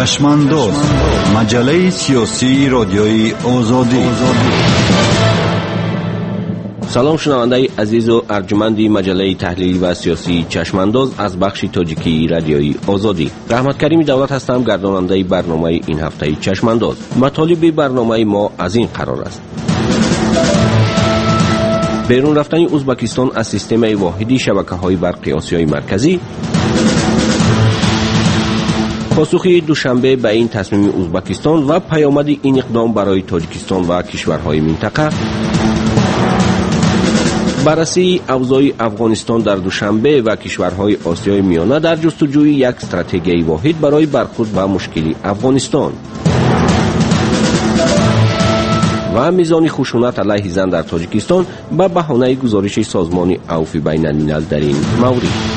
چشمانداز، مجله سیاسی رادیوی آزادی. سلام شنونده عزیز و ارجمندی مجله تحلیلی و سیاسی چشمانداز از بخش تاجیکی رادیوی آزادی. رحمت کریم دولت هستم، گرداننده برنامه این هفته چشمانداز. مطالب برنامه ما از این قرار است: بیرون رفتن ازبکستان از سیستم واحدی شبکه‌های برق آسیای مرکزی، پاسخ دوشنبه به این تصمیم ازبکستان و پیامد این اقدام برای تاجیکستان و کشورهای منطقه، بررسی اوضاع افغانستان در دوشنبه و کشورهای آسیای میانه در جستجوی یک استراتژی واحد برای برخورد با مشکل افغانستان و میزان خشونت علیه زن در تاجیکستان به بهانه گزارش سازمان عفو بین الملل در این مورد.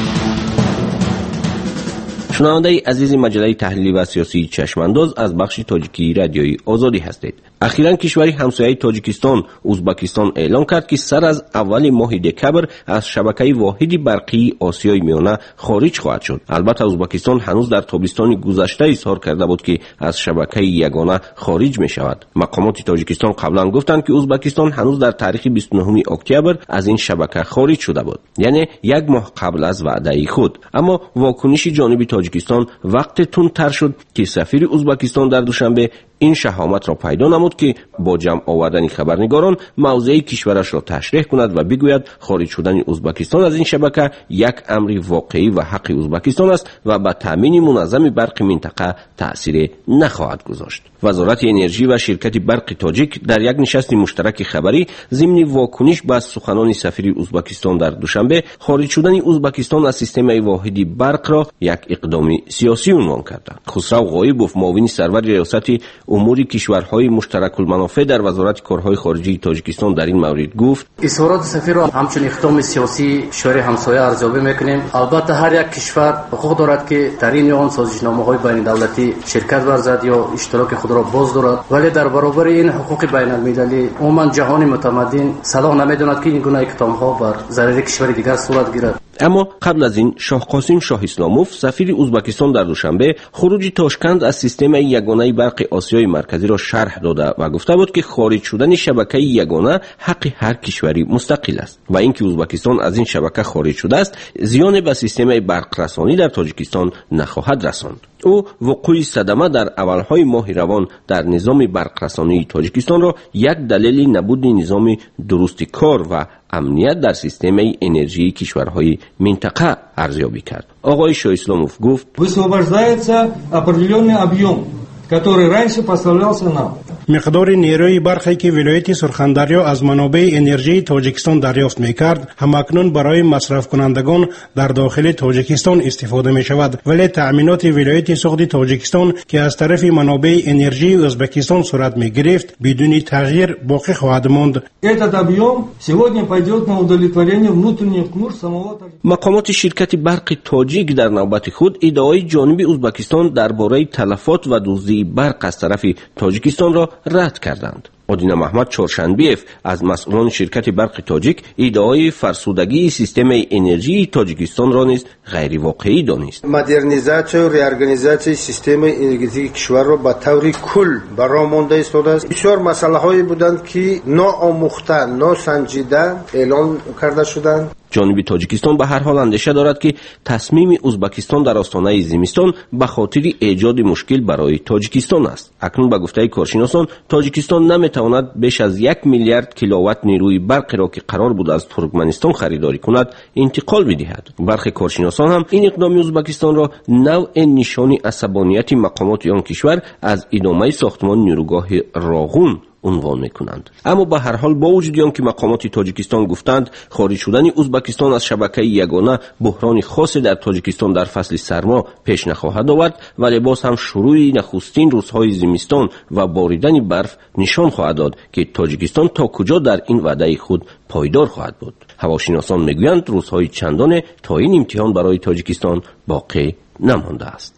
شنونده عزیز مجله تحلیلی و سیاسی چشمانداز از بخش تاجیکی رادیوی آزادی هستید. اخیراً کشور همسایه تاجیکستان ازبکستان اعلام کرد که سر از اول ماه دکبر از شبکه واحدی برقی آسیای میانه خارج خواهد شد. البته ازبکستان هنوز در تابستان گذشته اظهار کرده بود که از شبکه یگانه خارج می شود. مقامات تاجیکستان قبلا گفتند که ازبکستان هنوز در تاریخ 29 اکتبر از این شبکه خارج شده بود، یعنی یک ماه قبل از وعده خود. اما واکنش جانب تاجیکستان وقت تندتر شد که سفیر ازبکستان در دوشنبه این شهامت را پیدا نمود که با جمع آوردن خبرنگاران موضع کشورش را تشریح کند و بگوید خارج شدن ازبکستان از این شبکه یک امر واقعی و حق ازبکستان است و به تامین منظم برق منطقه تأثیر نخواهد گذاشت. وزارت انرژی و شرکت برق تاجیک در یک نشست مشترک خبری ضمن واکنش به سخنان سفیر ازبکستان در دوشنبه خارج شدن ازبکستان از سیستم واحدی برق را یک اقدام سیاسی عنوان کردند. خسرو غایبوف، معاون سرور ریاست امور کشورهای مشترک المنافع در وزارت کارهای خارجی تاجیکستان در این مورد گفت: اظهارات سفیر را همچون اقدام سیاسی کشور همسایه ارزیابی میکنیم. البته هر یک کشور حقوق دارد که در این آن سازشنامه‌های بین دولتی شرکت ورزد یا اشتراک خود را باز دارد، ولی در برابر این حقوق بین المللی عموما جهان متمدن صلاح نمیداند که این گونه اقدام‌ها بر ضرر کشور دیگر صورت گیرد. اما قبل از این شاه قاسم شاه اسلاموف، سفیر ازبکستان در دوشنبه خروج تاشکند از سیستم یگانه برق آسیای مرکزی را شرح داده و گفته بود که خارج شدن شبکه یگانه حق هر کشوری مستقل است و اینکه ازبکستان از این شبکه خارج شده است زیان به سیستم برق رسانی در تاجیکستان نخواهد رساند. او وقوع صدمه در اولهای ماه روان در نظام برق رسانی تاجیکستان را یک دلیل نبود نظام درست کار و امنیت در سیستم انرژی کشورهای منطقه ارزیابی کرد. آقای شاه اسلاموف گفت: высвобождается определенный объем, который раньше поставлялся нам. مقدار نیروی برقی که ولایت سرخندریا از منابع انرژی تاجیکستان دریافت می‌کرد همکنون برای مصرف کنندگان در داخل تاجیکستان استفاده می‌شود، ولی تأمینات ولایت سوخت تاجیکستان که از طرف منابع انرژی ازبکستان صورت می‌گرفت بدون تغییر باقی خواهد ماند. Этот объем сегодня пойдет на удовлетворение внутренних нужд самого. مقامات شرکت برق تاجیک در نوبت خود ادعای جانب ازبکستان درباره تلفات و دزدی برق از طرف تاجیکستان را رد کردند. آدینا محمد چهارشنبی‌اف از مسئولان شرکت برق تاجیک ادعای فرسودگی سیستم انرژی تاجیکستان را نیز غیر واقعی دانست. مدرنیزاسیون و ریارگانیزاسیون سیستم انرژی کشور را به طور کل برآورده است. بسیار مسائلی بودند که ناآموخته، ناسنجیده اعلام کرده شدند. جانب تاجیکستان به هر حال اندیشه دارد که تصمیم ازبکستان در آستانه زمستان به خاطر ایجاد مشکل برای تاجیکستان است. اکنون به گفته کارشناسان تاجیکستان نمیتواند بیش از 1 میلیارد کیلووات نیروی برق را که قرار بود از ترکمنستان خریداری کند انتقال بدهد. برخی کارشناسان هم این اقدام ازبکستان را نوع نشانی عصبانیت مقامات آن کشور از ادامه ساختمان نیروگاه راغون عنوان میکنند. اما به هر حال با وجود آنکه مقامات تاجیکستان گفتند خارج شدن ازبکستان از شبکه یگانه بحران خاصی در تاجیکستان در فصل سرما پیش نخواهد آورد، ولی باز هم شروع نخستین روزهای زمستان و باریدن برف نشان خواهد داد که تاجیکستان تا کجا در این وعده خود پایدار خواهد بود. هواشناسان میگویند روزهای چندانه تا این امتحان برای تاجیکستان باقی نمانده است.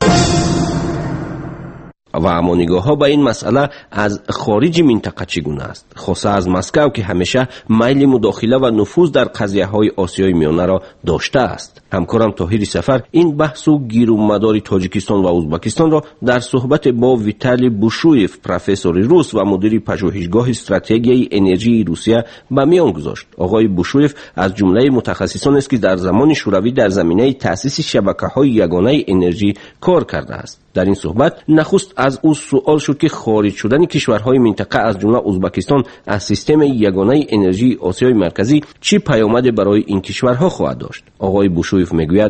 و اما نگاه ها به این مسئله از خارج منطقه چگونه است؟ خاصه از مسکو که همیشه میل مداخله و نفوذ در قضیه های آسیای میانه را داشته است. همکارم طاهر سفر این بحث و گیر و مدار تاجیکستان و ازبکستان را در صحبت با ویتالی بوشویف، پروفسور روس و مدیر پژوهشگاه استراتژی انرژی روسیه به میان گذاشت. آقای بوشویف از جمله متخصصان است که در زمان شوروی در زمینه تأسیس شبکه‌های یگانه انرژی کار کرده است. در این صحبت نخست از او سوال شد که خارج شدن کشورهای منطقه از جمله ازبکستان از سیستم یگانه انرژی آسیای مرکزی چه پیامدی برای این کشورها خواهد داشت. آقای بوشویف میگوید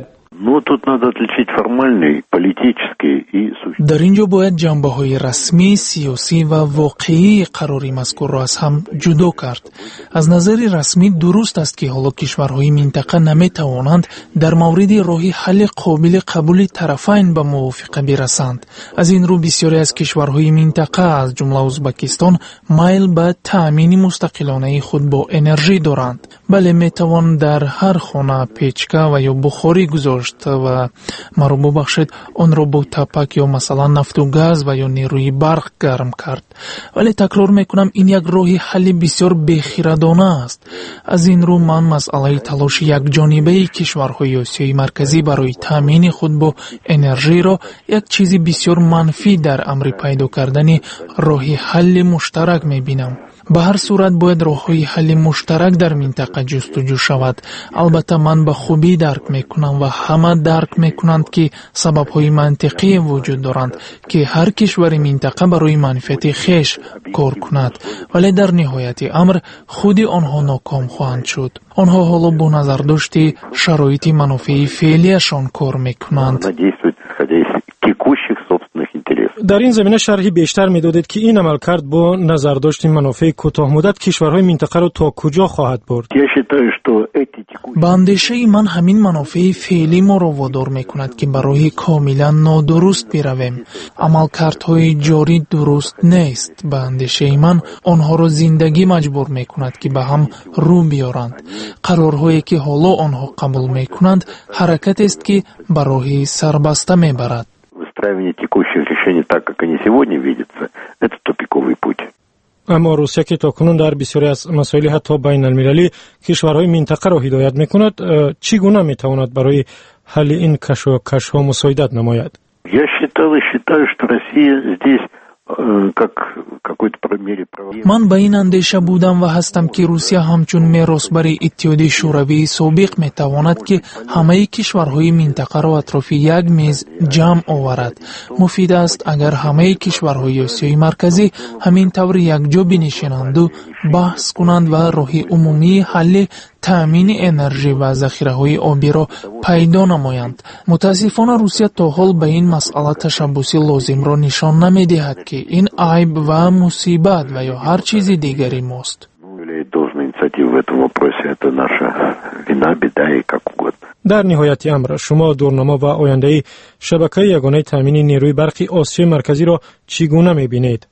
در اینجا باید جنبه‌های رسمی، سیاسی و واقعی قراری مذکور را از هم جدا کرد. از نظر رسمی درست است که حالا کشورهای منطقه نمی‌توانند در مورد راه حل قابل قبول طرفین به موافقه برسند. از این رو بسیاری از کشورهای منطقه از جمله ازبکستان میل به تأمین مستقلانه خود با انرژی دارند. بله، می‌توان در هر خانه پیچکه و یا بخاری گذاشت و مرا ببخشید آن را با تپک یا مثلا نفت و گاز و یا نیروی برق گرم کرد. ولی تکرار میکنم این یک راه حل بسیار بی‌خردانه است. از این رو من مسئله تلاش یک جانبه کشورهای آسیای مرکزی برای تامین خود با انرژی را یک چیز بسیار منفی در امر پیدا کردن راه حل مشترک میبینم. به هر صورت باید راه‌های حل مشترک در منطقه جستجو شود. البته من به خوبی درک میکنم و همه درک میکنند که سبب‌های منطقی وجود دارند که هر کشور منطقه برای منفعت خویش کار کند، ولی در نهایت امر خود آنها ناکام خواهند شد. آنها حالا با نظر داشته شرایط منافع فعلیشان کار میکنند. در این زمینه شرحی بیشتر می‌دادید که این عملکرد با نظرداشت منافع کوتاه مدت کشورهای منطقه را تا کجا خواهد برد؟ به اندیشه من همین منافع فعلی ما را وادار می‌کند که برای کاملا نادرست برویم. عملکردهای جاری درست نیست. به اندیشه من آنها را زندگی مجبور می‌کند که به هم رو بیارند. قرارهایی که حالا آنها قبول می‌کنند حرکت است که به راه سربسته می‌برد. Так, как они сегодня видятся, это тупиковый путь. اما روسیه که تاکنون در بسیاری از مسائل حتی بین المللی کشورهای منطقه را هدایت میکند، چگونه میتواند برای حل این کشمکش‌ها مساعدت نماید؟ Я считаю, что Россия здесь من به این اندیشه بودم و هستم که روسیه همچون میراثبر اتحادیه شوروی سابق میتواند که همه کشورهای منطقه را اطراف یک میز جمع آورد. مفید است اگر همه کشورهای آسیای مرکزی همین طور یکجا بنشینند و بحث کنند و راه عمومی حل تأمین انرژی و ذخیره‌های آبی را پیدا نمایند. متاسفانه روسیه تا حال به این مسئله تشبوسی لازم را نشان نمی‌دهد که این عیب و مصیبت و یا هر چیز دیگری ماست. در نهایت امر شما دورنما و آینده شبکه یگانه تامین نیروی برقی آسیای مرکزی را چگونه می‌بینید؟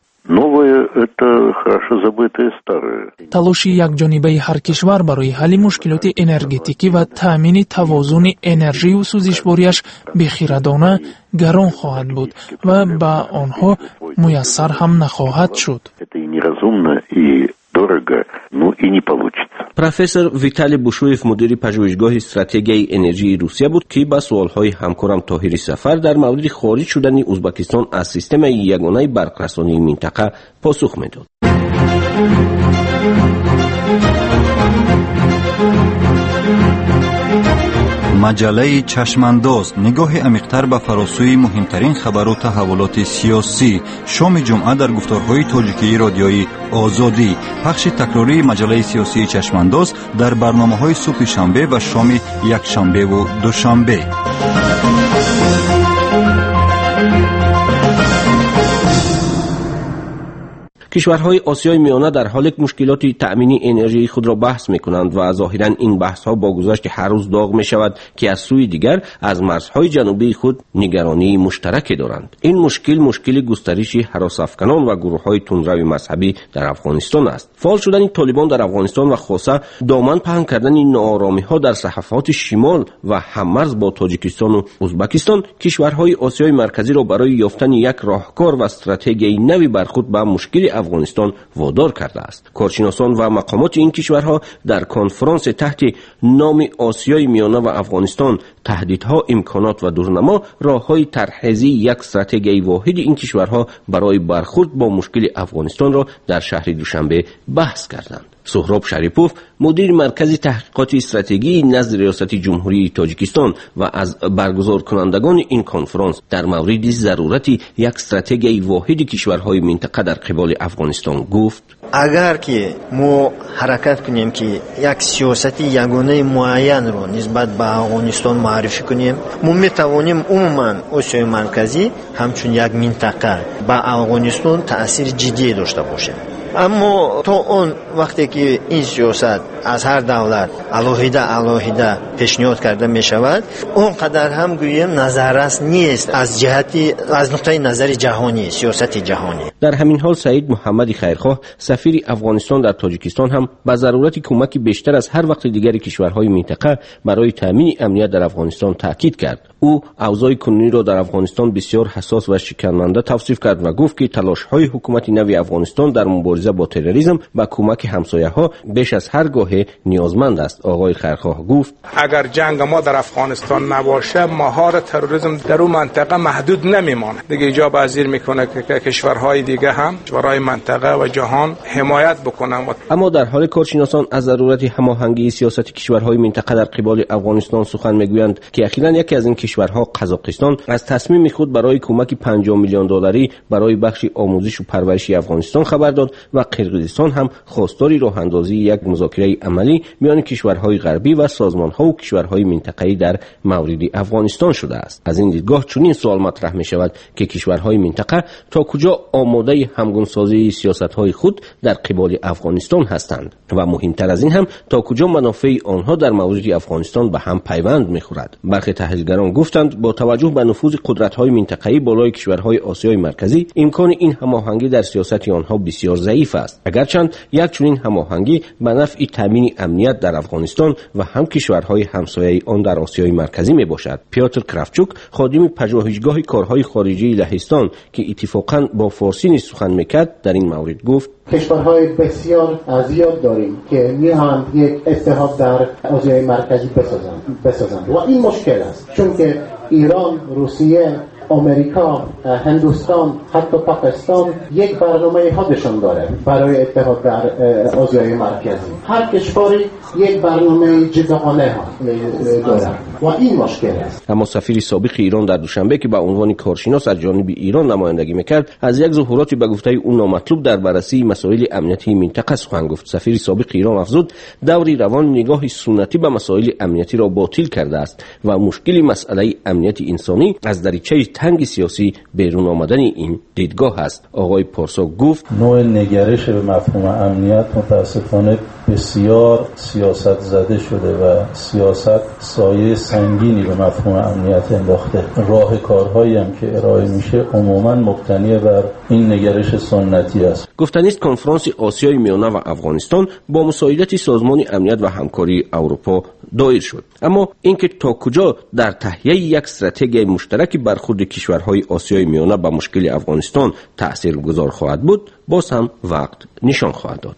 تلاش یک جانبه هر کشور برای حل مشکلات انرژتیکی و تأمین توازن انرژی و سوزشواریش بی‌خردانه گران خواهد بود و به آنها میسر هم نخواهد شد. پروفسور ویتالی بوشویف مدیر پژوهشگاه استراتژی انرژی روسیه بود که با سوالهای همکارم طاهر سفر در مورد خارج شدن ازبکستان از سیستم یگانه برقرسانی منطقه پاسخ میداد. مجله چشمانداز، نگاه عمیق‌تر به فراسوی مهمترین خبر و تحولات سیاسی. شام جمعه در گفتارهای تاجیکی رادیویی آزادی. پخش تکراری مجله سیاسی چشمانداز در برنامه‌های صبح شنبه و شام یکشنبه و دوشنبه. کشورهای آسیای میانه در حال مشکلات تأمین انرژی خود را بحث می‌کنند و ظاهراً این بحث‌ها با گذشت هر روز داغ می‌شود که از سوی دیگر از مرزهای جنوبی خود نگرانی مشترک دارند. این مشکل گسترش هراس‌افکنان و گروه‌های تندروی مذهبی در افغانستان است. فعال شدن طالبان در افغانستان و خاصه دامن پهن کردن ناآرامی‌ها در صحفات شمال و هممرز با تاجیکستان و ازبکستان کشورهای آسیای مرکزی را برای یافتن یک راهکار و استراتژی نوی برخورد با مشکل افغانستان وادار کرده است. کارشناسان و مقامات این کشورها در کنفرانس تحت نام آسیای میانه و افغانستان، تهدیدها، امکانات و دورنما، راههای ترحیزی یک استراتژی واحد این کشورها برای برخورد با مشکل افغانستان را در شهر دوشنبه بحث کردند. سهراب شریپوف، مدیر مرکز تحقیقات استراتژی نزد ریاست جمهوری تاجیکستان و از برگزار کنندگان این کنفرانس در مورد ضرورت یک استراتژی واحد کشورهای منطقه در قبال افغانستان گفت: اگر که ما حرکت کنیم که یک سیاست یگانه معین رو نسبت به افغانستان معرفی کنیم، ما میتوانیم عموما آسیای مرکزی همچون یک منطقه به افغانستان تأثیر جدی داشته باشه. اما تا اون وقتی که این سیاست از هر دولت علاوه پیشنهاد کرده می شود، اونقدر هم گویم نظررس نیست از نقطه نظر جهانی، سیاست جهانی. در همین حال سعید محمدی خیرخواه، سفیر افغانستان در تاجیکستان، هم به ضرورت کمک بیشتر از هر وقت دیگری کشورهای منطقه برای تامین امنیت در افغانستان تاکید کرد. او اوضاع کنونی را در افغانستان بسیار حساس و شکننده توصیف کرد و گفت که تلاش‌های حکومت نو افغانستان در مبارزه با تروریسم و کمک همسایه‌ها بیش از هر گاه نیازمند است. آقای خیرخواه گفت: اگر جنگ ما در افغانستان نباشه، مهار تروریسم در اون منطقه محدود نمیمانه. دیگه ایجاب پذیر میکنه که کشورهای دیگه هم، کشورهای منطقه و جهان حمایت بکنن. اما در حال کارشناسان از ضرورت هماهنگی سیاست کشورهای منطقه در قبال افغانستان سخن میگویند که اخیراً یکی از این کشورها، قزاقستان، از تصمیم خود برای کمک 50 میلیون دلاری برای بخش آموزش و پرورشی افغانستان خبر داد و قرقیزستان هم خواستار راه اندازی یک مذاکره عملی میان کشورهای غربی و سازمان‌ها و کشورهای منطقه‌ای در مورد افغانستان شده است. از این دیدگاه چنین سوال مطرح می‌شود که کشورهای منطقه تا کجا آماده همگونسازی سیاست‌های خود در قبال افغانستان هستند و مهمتر از این هم تا کجا منافع آنها در مورد افغانستان به هم پیوند می‌خورد. برخی تحلیلگران گفتند با توجه به نفوذ قدرت‌های منطقه‌ای بالای کشورهای آسیای مرکزی، امکان این هماهنگی در سیاست آنها بسیار ضعیف است، اگرچند یک چنین هماهنگی به نفع تامین امنیت در افغانستان و هم کشورهای همسایه آن در آسیای مرکزی می باشد. پیاتر کرافچوک، خادم پژوهشگاه کارهای خارجی لهستان که اتفاقاً با فارسی نیز سخن میکرد، در این مورد گفت: کشورهای بسیار زیاد داریم که میخواهند یک اتحاد در آسیای مرکزی بسازند و این مشکل است، چون که ایران، روسیه، آمریکا، هندوستان، حتی پاکستان یک برنامه خودشون داره برای اتحاد در آسیای مرکزی. هر کشوری یک برنامه جداگانه داره و این مشکل است. اما سفیر سابق ایران در دوشنبه که به عنوان کارشناس از جانب ایران نمایندگی میکرد، از یک ظهوراتی به گفته او نامطلوب در بررسی مسائل امنیتی منطقه سخن گفت. سفیر سابق ایران افزود دوری روان نگاه سنتی به مسائل امنیتی را باطل کرده است و مشکل مسئله امنیت انسانی از دریچه تنگ سیاسی بیرون آمدن این دیدگاه است. آقای پارسا گفت: نوع نگرش به مفهوم امنیت متاسفانه بسیار سیاست زده شده و سیاست سایه سنگینی به مفهوم امنیت انداخته. راه کارهایی هم که ارائه میشه عموما مبتنی بر این نگرش سنتی است. گفتنی است کنفرانس آسیای میانه و افغانستان با مساعدت سازمان امنیت و همکاری اروپا دایر شد. اما اینکه تا کجا در تهیه یک استراتژی مشترک برخورد کشورهای آسیای میانه به مشکل افغانستان تاثیرگذار خواهد بود، باز هم وقت نشان خواهد داد.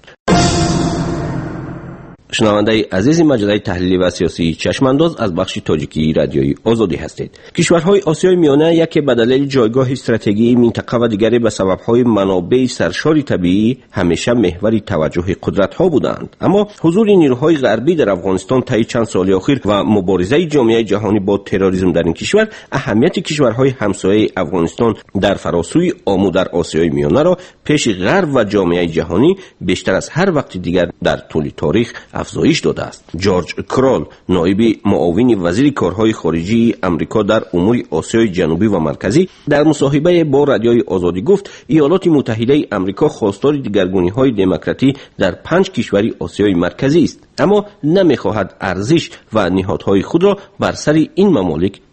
شنونده عزیز مجله تحلیلی و سیاسی چشمانداز از بخش تاجیکی رادیوی آزادی هستید. کشورهای آسیای میانه یکی به دلیل جایگاه استراتژیکی منطقه و دیگری به سببهای منابع سرشار طبیعی همیشه محور توجه قدرت‌ها بودند. اما حضور نیروهای غربی در افغانستان طی چند سال اخیر و مبارزه جامعه جهانی با تروریسم در این کشور، اهمیت کشورهای همسایه افغانستان در فراسوی آمو در آسیای میانه را پیش غرب و جامعه جهانی بیشتر از هر وقت دیگر در طول تاریخ افزایش داده است. جورج کرال، نایب معاون وزیر کارهای خارجی آمریکا در امور آسیای جنوبی و مرکزی، در مصاحبه با رادیوی آزادی گفت ایالات متحده آمریکا خواستار دگرگونی‌های دموکراتی در 5 کشور آسیای مرکزی است، اما نمی‌خواهد ارزش و نهادهای خود را بر سر این ممالک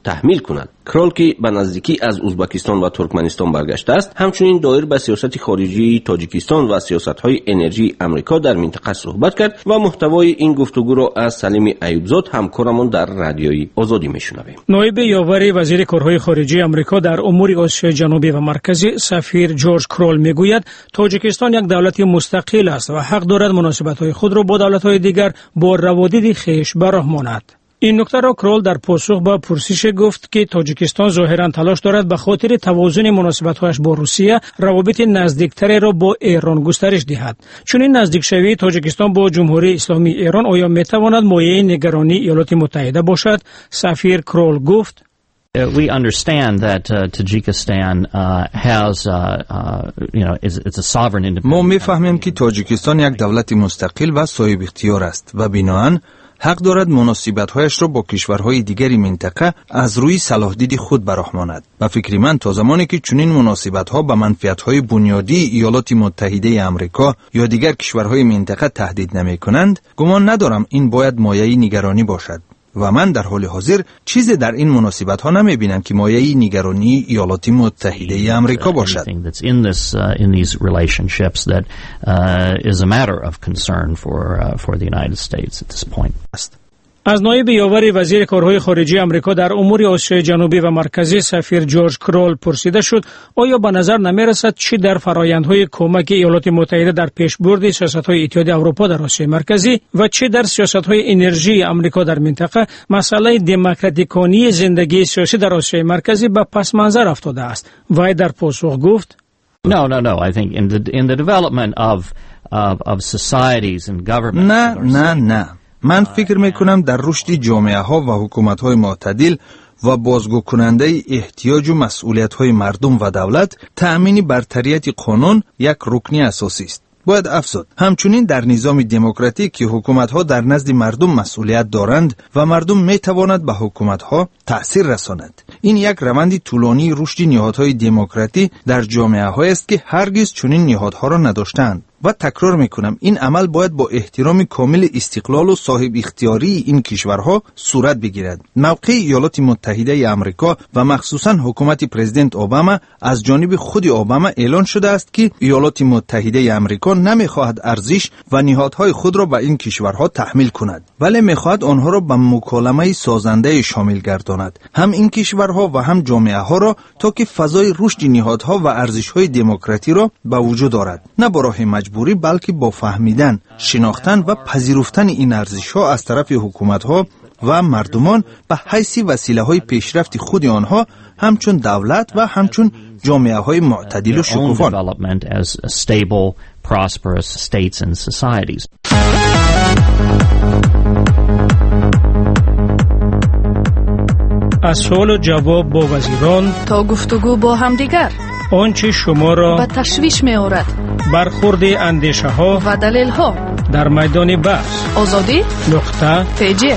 تحمیل کند. کرول که به نزدیکی از ازبکستان و ترکمنستان برگشته است، همچنین دایر به سیاست خارجی تاجیکستان و سیاست‌های انرژی آمریکا در منطقه صحبت کرد و محتوای این گفتگو را از سلیم ایوبزاد همکارمون در رادیوی آزادی میشنویم. نایب یاور وزیر کارهای خارجی آمریکا در امور آسیای جنوبی و مرکزی سفیر جورج کرول میگوید تاجیکستان یک دولت مستقل است و حق دارد مناسبت‌های خود را با دولت‌های دیگر با روابط خویش براه ماند. این نکته را کرول در پاسخ به پرسش گفت که تاجیکستان ظاهراً تلاش دارد به خاطر توازن مناسبت‌هایش با روسیه روابط نزدیکتری را با ایران گسترش دهد. چون این نزدیک شوی تاجیکستان با جمهوری اسلامی ایران آیا میتواند مایه نگرانی ایالات متحده باشد؟ سفیر کرول گفت We understand that Tajikistan has, it's a sovereign independent. ما می‌فهمیم که تاجیکستان یک دولت مستقل و صاحب اختیار است و بنابراین حق دارد مناسبت‌هایش را با کشورهای دیگری منطقه از روی صلاحدید خود براه ماند. به فکر من تا زمانی که چنین مناسبت‌ها به منفعت‌های بنیادی ایالات متحده آمریکا یا دیگر کشورهای منطقه تهدید نمی‌کنند، گمان ندارم این باید مایه نگرانی باشد. و من در حال حاضر چیزی در این مناسبت ها نمی بینم که مایه نگرانی ایالات متحده آمریکا باشد. از نایب یاور وزیر کارهای خارجی آمریکا در امور آسیای جنوبی و مرکزی سفیر جورج کرول پرسیده شد آیا به نظر نمی‌رسد چی در فرآیندهای کمک ایالات متحده در پیشبرد سیاست‌های اتحادیه اروپا در آسیای مرکزی و چی در سیاست‌های انرژی آمریکا در منطقه مسئله دموکراتیکانی زندگی سیاسی در آسیای مرکزی به پس منظر افتاده است. وی در پاسخ گفت No, I think in the development of societies and governments. نه. من فکر میکنم در رشد جامعه ها و حکومت های معتدل و بازگو کننده احتیاج و مسئولیت های مردم و دولت تأمین برتریت قانون یک رکن اساسی است. باید افزود همچنین در نظام دموکراتیک که حکومت ها در نزد مردم مسئولیت دارند و مردم می تواند به حکومت ها تأثیر رساند. این یک روند طولانی رشد نهادهای دموکراتی در جامعه های است که هرگز چنین نهادها را نداشتند. و تکرار میکنم این عمل باید با احترام کامل استقلال و صاحب اختیاری این کشورها صورت بگیرد. موقع ایالات متحده آمریکا و مخصوصاً حکومت پرزیدنت اوباما از جانب خود اوباما اعلان شده است که ایالات متحده آمریکا نمیخواهد ارزش و نهادهای خود را به این کشورها تحمیل کند، ولی میخواهد آنها را به مکالمه سازنده شامل گرداند، هم این کشورها و هم جامعه ها را، تا که فضای رشد نهادها و ارزش‌های دموکراتی را به وجود آورد، نه با راه مجبوری بلکه با فهمیدن، شناختن و پذیرفتن این ارزش‌ها از طرف حکومت‌ها و مردمان به حیث وسیله‌های پیشرفت خود آنها، همچون دولت و همچون جامعه‌های معتدل و شکوفان. از سوال و جواب با وزیران تا گفتگو با همدیگر، آنچه شما را به تشویش می آورد، برخورد اندیشه ها و دلیل ها در میدان بحث AZADI.PG.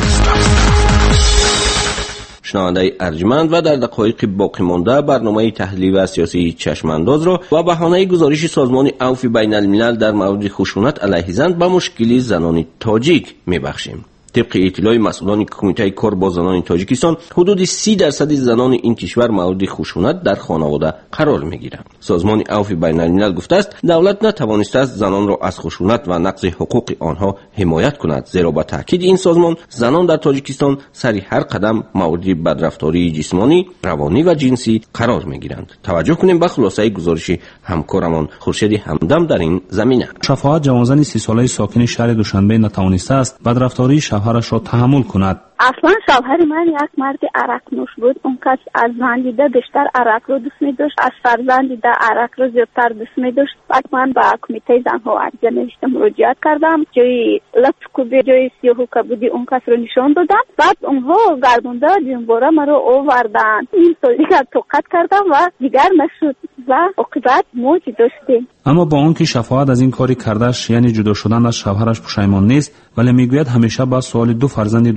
شنونده ارجمند و در دقایق باقی مانده برنامه تحلیل و سیاسی چشمانداز را و بهانه گزارش سازمان عفو بین الملل در مورد خشونت علیه زن به مشکل زنان تاجیک میبخشیم. طبق اطلاع مسئولان کمیته کار با زنان تاجیکستان، حدود 30% زنان این کشور مورد خشونت در خانواده قرار میگیرند. سازمان عفو بین الملل گفته است دولت نتوانسته است زنان را از خشونت و نقض حقوق آنها حمایت کند، زیرا با تاکید این سازمان زنان در تاجیکستان سر هر قدم مورد بدرفتاری جسمانی، روانی و جنسی قرار میگیرند. توجه کنیم به خلاصه گزارش همکارمان خورشید همدم در این زمینه. شفاعت جوانزن 30 ساله ساکن شهر دوشنبه نتوانسته است بدرفتاری شوهرش را تحمل کند. اصلا شوهر من یک مرد عرق نوش بود. اون کس از من دیده بیشتر عرق رو دوست می داشت، از فرزند دیده عرق رو زیادتر دوست می داشت. بعد من با کمیته زنها و عرضه نوشتم، مراجعت کردم، جای لطف کوبی جای سیاهو کبودی اون کس رو نشان دادم. بعد اونها گردونده جنبوره من رو آوردن. این سال دیگر توقت کردم و دیگر نشد و عاقبت موج داشتیم. اما با اون که شفاعت از این کاری کردش، یعنی جدا شدن از شوهرش، پشیمان نیست، ولی میگوید همیشه با سوال 2 فرزند دوستویش که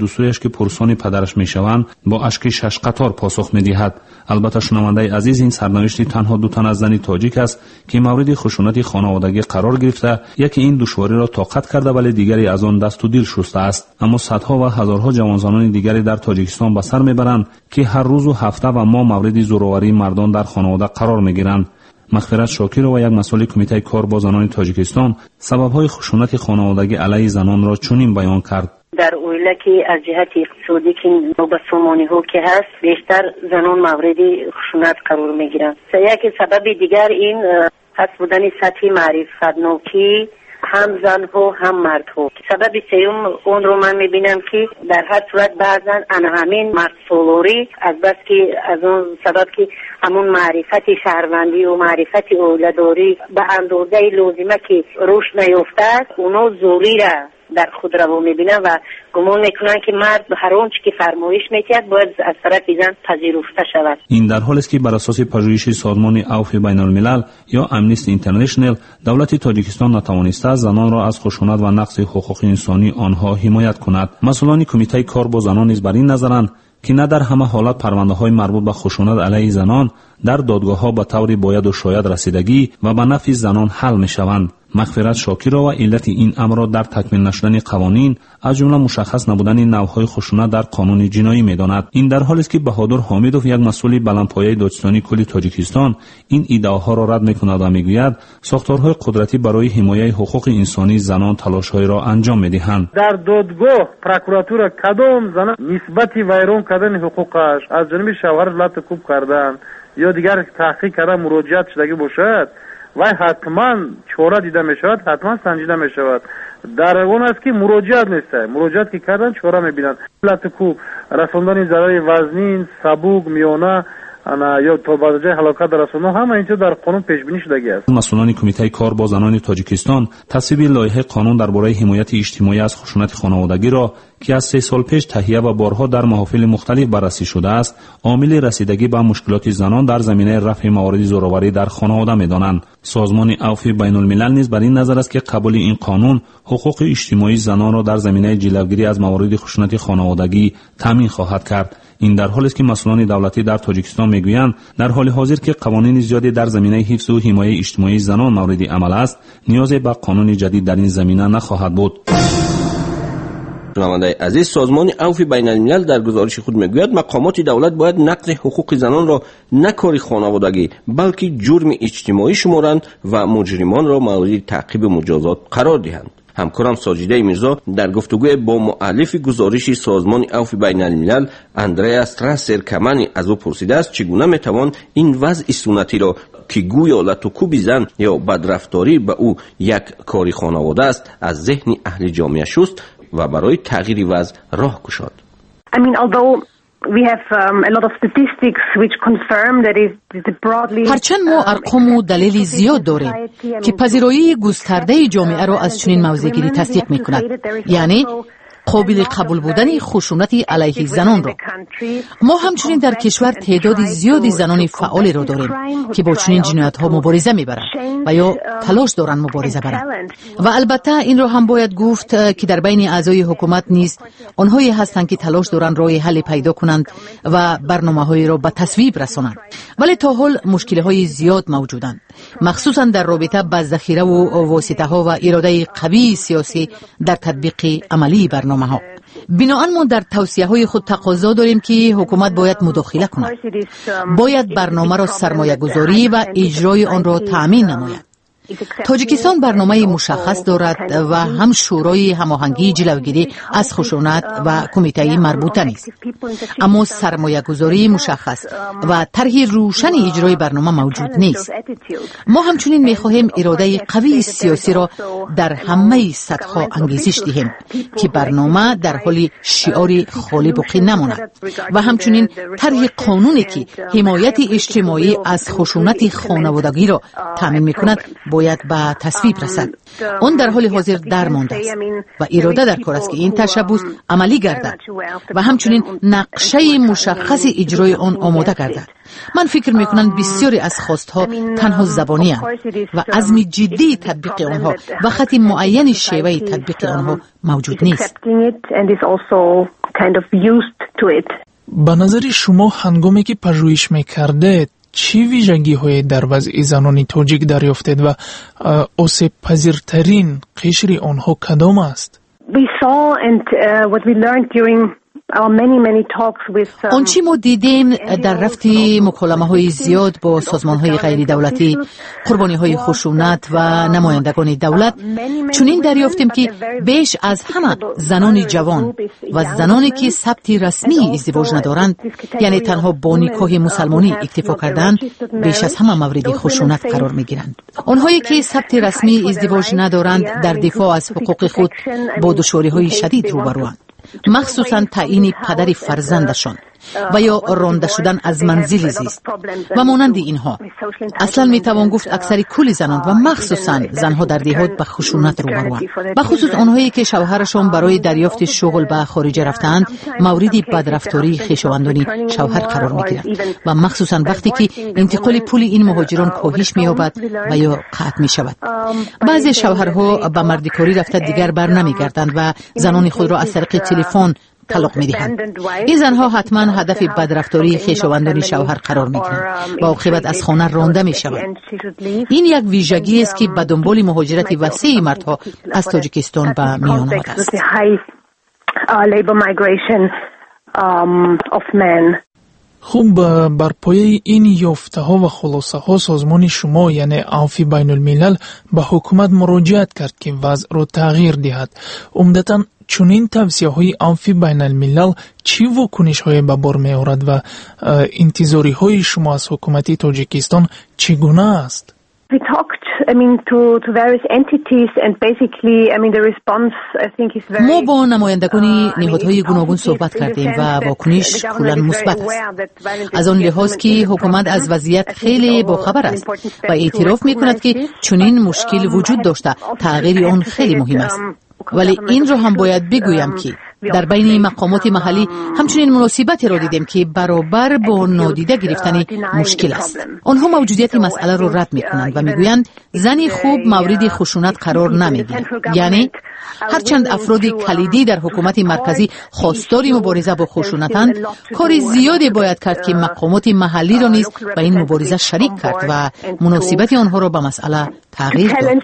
پرسان پدرش میشوند با اشک 6 قطار پاسخ میدهد. البته شنونده عزیز، این سرنوشت تنها 2 تن از زن تاجیک است که مورد خشونت خانوادگی قرار گرفته. یکی این دشواری را طاقت کرده ولی دیگری از آن دست و دل شسته است. اما صدها و هزارها جوانان دیگری در تاجیکستان به سر میبرند که هر روز و هفته و ماه مورد زورآوری مردان در خانواده قرار میگیرند. مغفرت شاکر و یک مسئول کمیته کار با زنان تاجیکستان سبب‌های خشونت خانوادگی علیه زنان را چنین بیان کرد: در اویله که از جهت اقتصادی که نوبت سامانی ها که هست بیشتر زنان مورد خشونت قرار میگیرند. یک سبب دیگر این هست بودن سطح معرفت نوکی هم زن ها هم مرد ها. سبب سیوم اون رو من میبینم که در هر صورت بعضن همین مرد سالاری از بس که از اون سبب که همون معرفت شهروندی و معرفت اولاداری به اندازه لازمه که رشد نیافته است، اونا زوری را در خود رو میبینن و گمان میکنن که مرد هر آنچه که فرمایش میکرد باید از طرف زن پذیرفته شود. این در حالی است که بر اساس پژوهش سازمان عفو بین الملل یا امنیستی اینترنشنال دولت تاجیکستان نتوانسته زنان را از خشونت و نقض حقوق انسانی آنها حمایت کند. مسئولان کمیته کار با زنان نیز بر این نظرند که نه در همه حالت پرونده‌های مربوط به خشونت علیه زنان در دادگاه‌ها به طور باید و شاید رسیدگی و به نفع زنان حل می‌شوند. مغفرت شاکر و علت این امر را در تکمیل نشدن قوانین از جمله مشخص نبودن نوع‌های خشونت در قانون جنایی می‌داند. این در حالی است که بهادر حامدوف، یک مسئول بلندپایه دادستانی کل تاجیکستان، این ایده‌ها را رد می‌کند و می‌گوید ساختارهای قدرتی برای حمایت حقوق انسانی زنان تلاش‌های را انجام می‌دهند. در دادگاه پروکراتور کدام زن نسبت ویران کردن حقوقش از جانب شوهر لط کوب کردن یا دیگر تحقیق کردن مراجعت شدگی باشد و حتما چاره دیده می شود، حتما سنجیده می شود. در اون است که مراجعت نیسته، مراجعت که کردن چاره می بینند. لط کوب رساندن ضرر وزنین، سبوک، میانه یا تا به جای هلاکت رساندن همه اینجا در قانون پیش بینی شدگی است. مسئولان کمیته کار با زنان تاجیکستان تصویب لایحه قانون درباره حمایت اجتماعی از خشونت خانوادگی را که از 3 سال پیش تهیه و بارها در محافل مختلف بررسی شده است، عامل رسیدگی به مشکلات زنان در زمینه رفع موارد زورآوری در خانواده می‌دانند. سازمان عفو بین الملل نیز بر این نظر است که قبول این قانون حقوق اجتماعی زنان را در زمینه جلوگیری از موارد خشونت خانوادگی تامین خواهد کرد. این در حالی است که مسئولان دولتی در تاجیکستان میگویند در حال حاضر که قوانین زیادی در زمینه حفظ و حمایت اجتماعی زنان مورد عمل است، نیازی به قانون جدید در این زمینه نخواهد بود. شنونده عزیز، سازمان عفو بین الملل در گزارش خود میگوید مقامات دولت باید نقض حقوق زنان را نه کار خانوادگی بلکه جرم اجتماعی شمارند و مجرمان را مورد تعقیب مجازات قرار دهند. همکارم ساجده میرزا در گفتگوی با مؤلف گزارش سازمان عفو بین الملل اندریاس راسر کمانی از او پرسیده است چگونه میتوان این وضع سنتی را که گویا لط و کوب زن یا بدرفتاری به او یک کاری خانواده است از ذهن اهل جامعه شست و برای تغییر وضع راه گشاد. هرچند ما ارقام و دلیل زیاد داریم که پذیرایی گسترده جامعه را از چنین موضع‌گیری تصدیق می‌کند، یعنی قابل قبول بودن خشونت علیه زنان را. ما همچنین در کشور تعداد زیادی زنان فعال را داریم که با چنین جنایت‌ها مبارزه می‌برند و یا تلاش دارند مبارزه برند. و البته این را هم باید گفت که در بین اعضای حکومت نیز آنهایی هستند که تلاش دارند راه حل پیدا کنند و برنامه‌های را به تصویب رسانند. ولی تا حال مشکل‌های زیاد موجودند، مخصوصا در رابطه با ذخیره و واسطه‌ها و اراده قوی سیاسی در تطبیق عملی برنامه‌ها. بنابراین ما در توصیه‌های خود تقاضا داریم که حکومت باید مداخله کند، باید برنامه را سرمایه‌گذاری و اجرای آن را تأمین نماید. تاجیکستان برنامه مشخص دارد و هم شورای هماهنگی جلوگیری از خشونت و کمیته مربوطه نیست، اما سرمایه گذاری مشخص و طرح روشن اجرای برنامه موجود نیست. ما همچنین می‌خواهیم اراده قوی سیاسی را در همه سطح‌ها انگیزش دهیم که برنامه در حال شعار خالی باقی نماند و همچنین طرح قانونی که حمایت اجتماعی از خشونت خانوادگی را تامین می‌کند باید به تصویب رسد. آن در حال حاضر درمانده است و اراده در کار است که این تشبث عملی گردد و همچنین نقشه مشخص اجرای آن آماده گردد. من فکر میکنم بسیاری از خواستها تنها زبانی اند و عزم جدی تطبیق آنها و خط معین شیوه تطبیق آنها موجود نیست. kind of used to it. به نظر شما هنگامی که پژوهش میکردید چی ویژگی‌های در وضع زنان تاجیک دریافتید و آسیب پذیرترین قشر آنها کدام است؟ We saw and what we learned during آنچه ما دیدیم در رفت مکالمه‌های زیاد با سازمان‌های غیر دولتی، قربانی‌های خشونت و نمایندگان دولت، چنین دریافتیم که بیش از همه زنان جوان و زنانی که ثبت رسمی ازدواج ندارند، یعنی تنها با نکاح مسلمانی اکتفا کردند، بیش از همه مورد خشونت قرار می‌گیرند. آنهایی که ثبت رسمی ازدواج ندارند در دفاع از حقوق خود با دشواری‌های شدید روبروند، مخصوصاً تعیین پدر فرزندشان و یا رانده شدن از منزل زیست و مانند اینها. اصلا میتوان گفت اکثر کل زنان و مخصوصاً زنها در دهات به خشونت روبروند، به خصوص آنهایی که شوهرشان برای دریافت شغل به خارج رفتند مورد بدرفتاری خویشاوندان شوهر قرار میگیرند و مخصوصاً وقتی که انتقال پول این مهاجران کاهش مییابد و یا قطع میشود. بعضی شوهرها به مردکاری رفته دیگر بر نمیگردند و زنان خود را از طریق تلفن طلاق می‌دهند. این زنها حتما هدف بدرفتاری خویشاوندان شوهر قرار می‌گیرند و عاقبت از خانه رانده می‌شوند. این یک ویژگی است که به دنبال مهاجرت وسیع مردها از تاجیکستان به میان آمده است. خوب، بر پایه این یافته ها و خلاصه ها سازمان شما یعنی عفو بین الملل به حکومت مراجعت کرد که وضع را تغییر دهد. عمدتاً چنین توصیه های عفو بین الملل چی واکنش های به بار می آورد و انتظاری های شما از حکومت تاجیکستان چگونه است؟ We talked, to various entities and basically, the response I think is very. ما با نمایندگان نهادهای گوناگون صحبت کردیم و واکنش کلاً مثبت است. از آن لحاظ که حکومت از وضعیت خیلی باخبر است و اعتراف می‌کند که چنین مشکل وجود داشته، تغییر آن خیلی مهم است. ولی این رو هم باید بگویم که در بین مقامات محلی همچنین مناسبتی را دیدیم که برابر با نادیده گرفتن مشکل است. آنها موجودیت مسئله را رد می‌کنند و می‌گویند زنی خوب مورد خشونت قرار نمی‌گیرد. یعنی هرچند افراد کلیدی در حکومت مرکزی خواستار مبارزه با خشونتند، کار زیادی باید کرد که مقامات محلی را نیز به این مبارزه شریک کرد و مناسبت آنها را به مسئله تغییر داد.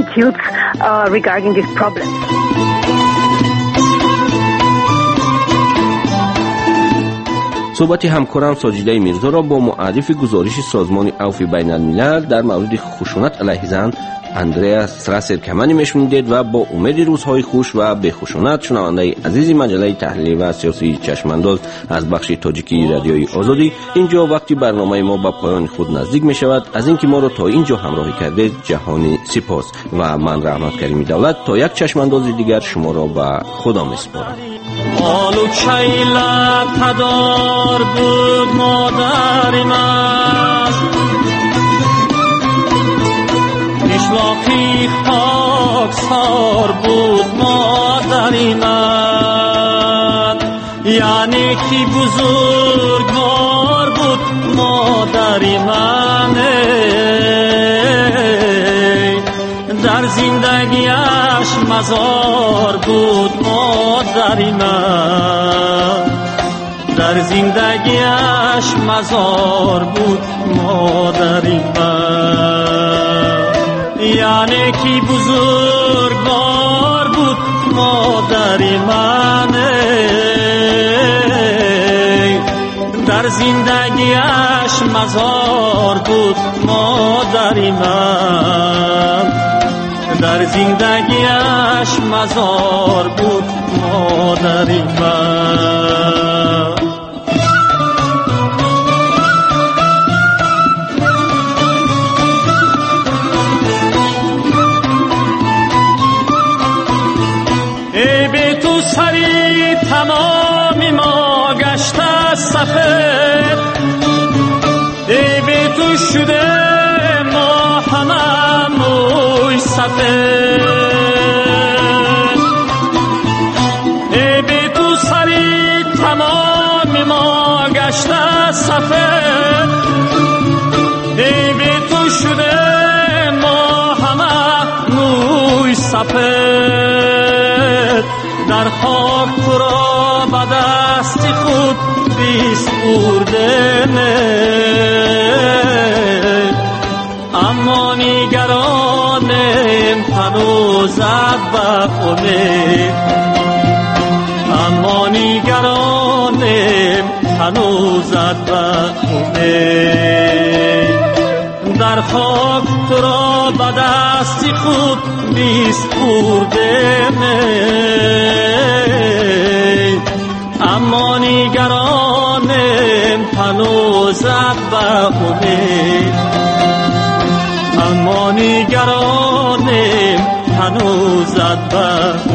صحبت همکارم ساجیده میرزا را با معرفی گزارش سازمان عفو بین الملل در مورد خشونت علیه زن اندریاس راسرکمانی میشنیدید و با امید روزهای خوش و به خشونت شنونده عزیز مجله تحلیلی و سیاسی چشمانداز از بخش تاجیکی رادیوی آزادی، اینجا وقتی برنامه ما به پایان خود نزدیک می شود. از اینکه ما را تا اینجا همراهی کردید جهانی سپاس و من رحمت کریمی دولت تا یک چشمانداز دیگر شما را به خدا می سپارم. آلو چیلا تدار بود مادر من، اشلاقی خاکسار بود مادر من، یعنی کی بزرگوار بود مادر من. در زندگیش مزار بود مادر من، در زندگیش مزار بود مادر من، یعنی کی بزرگوار بود مادر من. در زندگیش مزار بود مادر من، در زندگیش مزار بود مادر من. ای به تو سری تمام ما گشته سفر، ای به تو شده ما همه موی سفر، ای به تو سری تمام ما گشته سفر، ای به تو شده ما همه موی سفر. در خاک تو را بدن بیسپرده اما نگرانم هنوزت به امید اما نگرانم هنوزت به امید در خاک تو را به دست خود بیسپرده اما نگرانم هنوزت به امید اما نگرانم هنوزت به